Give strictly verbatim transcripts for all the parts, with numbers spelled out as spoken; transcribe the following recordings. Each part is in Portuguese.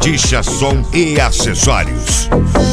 Lagartixa Som e Acessórios.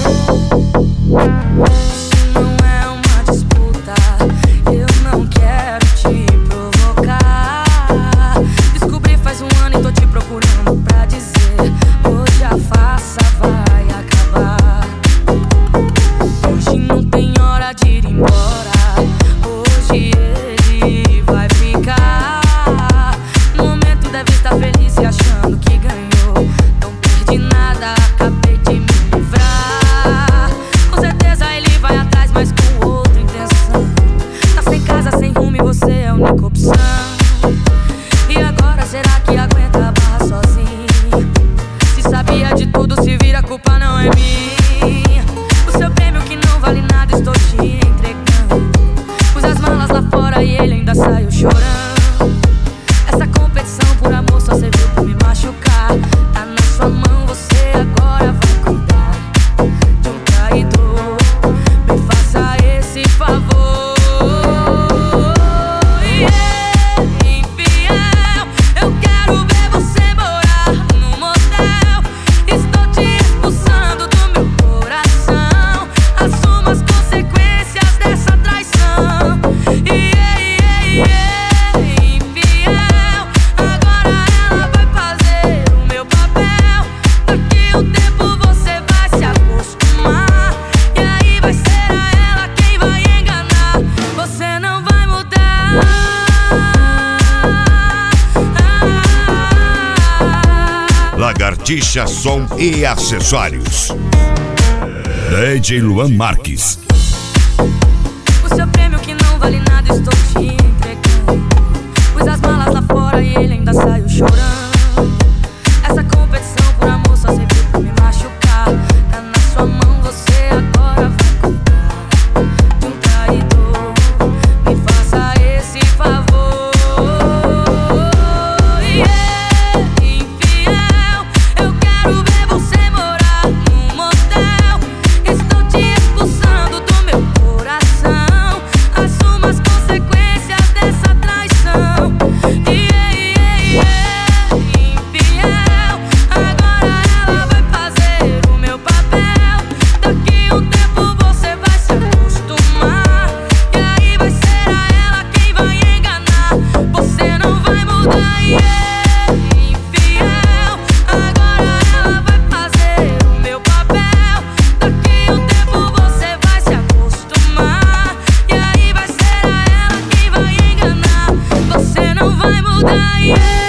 E agora será que aguenta a barra sozinho? Se sabia de tudo, se vira, a culpa não é minha. O seu prêmio que não vale nada, estou te entregando. Pus as malas lá fora e ele ainda saiu chorando. Essa competição por amor só serviu pra me machucar. Tá na sua mão, você agora vai cuidar de um traidor. Me faça esse favor. Lagartixa Som e Acessórios. D J Luan Marques. O seu prêmio que não vale nada, estou te entregando. Pus as malas lá fora e ele ainda saiu chorando. Essa competição por amor só serviu pra me machucar. Tá na sua mão, você agora vai cuidar de um traidor. Me faça esse favor. Yeah. Yeah.